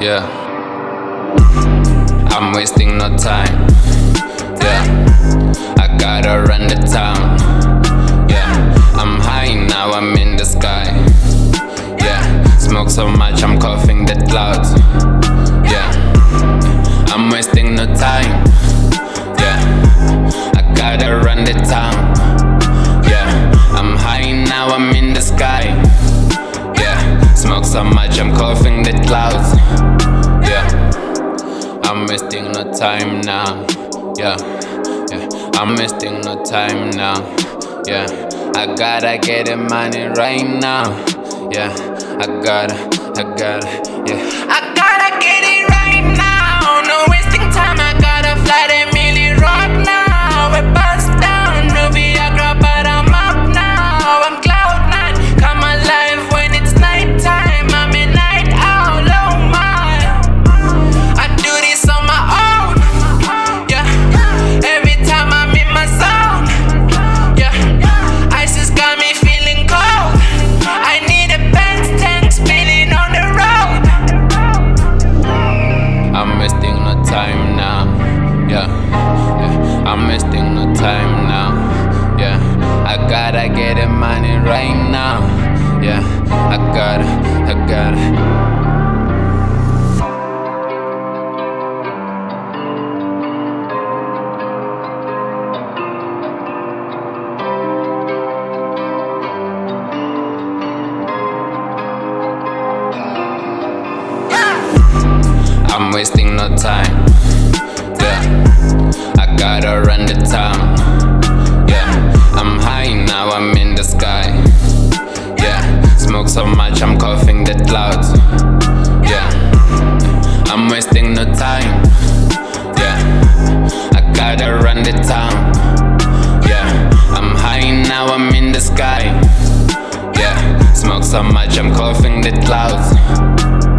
Yeah, I'm wasting no time. Yeah, I gotta run the town. Yeah, I'm high now, I'm in the sky. Yeah, smoke so much I'm coughing the clouds. Yeah, I'm wasting no time. Yeah, I gotta run the town. Yeah, I'm high now, I'm in the sky. Yeah, smoke so much I'm coughing the clouds. Yeah, I'm wasting no time now. Yeah, yeah, I'm wasting no time now. Yeah, I gotta get the money right now. Yeah, I gotta, yeah. I gotta get it right now. No wasting time, I gotta fly the Millie Rock now. We bust down, no Viagra, but I'm up now. I'm cloud 9, come alive when it's nighttime. I'm a night owl, oh my. I do this on my own. Yeah, every time I'm in my zone. Yeah, ice has got me feeling cold. I need a Benz tank spinning on the road. I'm wasting no time now. Yeah, yeah, I'm wasting no time now. Yeah, I gotta get the money right now. Yeah, I gotta. I'm wasting no time. Yeah, I gotta run the town. Yeah, I'm high now, I'm in the sky. Yeah, smoke so much I'm coughing the clouds. Yeah, I'm wasting no time. Yeah, I gotta run the town. Yeah, I'm high now, I'm in the sky. Yeah, smoke so much I'm coughing the clouds.